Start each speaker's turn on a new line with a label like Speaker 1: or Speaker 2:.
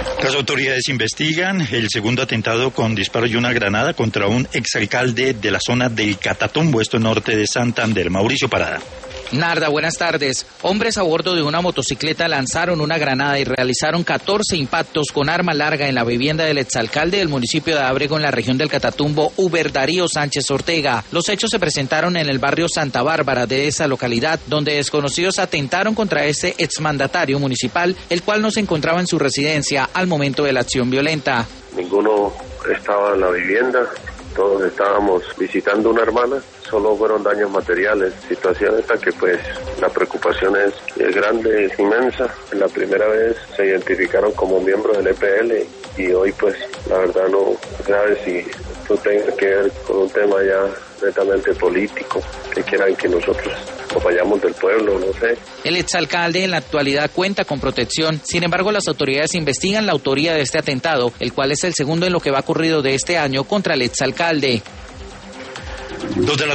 Speaker 1: Las autoridades investigan el segundo atentado con disparo y una granada contra un exalcalde de la zona del Catatumbo, esto norte de Santander. Mauricio Parada.
Speaker 2: Narda, buenas tardes. Hombres a bordo de una motocicleta lanzaron una granada y realizaron 14 impactos con arma larga en la vivienda del exalcalde del municipio de Ábrego en la región del Catatumbo, Uber Darío Sánchez Ortega. Los hechos se presentaron en el barrio Santa Bárbara de esa localidad, donde desconocidos atentaron contra ese exmandatario municipal, el cual no se encontraba en su residencia al momento de la acción violenta.
Speaker 3: Ninguno estaba en la vivienda. Todos estábamos visitando una hermana, solo fueron daños materiales, situación esta que pues la preocupación es grande, es inmensa. La primera vez se identificaron como miembros del EPL y hoy pues la verdad no sabe si esto tenga que ver con un tema ya netamente político, que quieran que nosotros nos vayamos del pueblo, no sé.
Speaker 2: El exalcalde en la actualidad cuenta con protección, sin embargo las autoridades investigan la autoría de este atentado, el cual es el segundo en lo que va ocurrido de este año contra el exalcalde.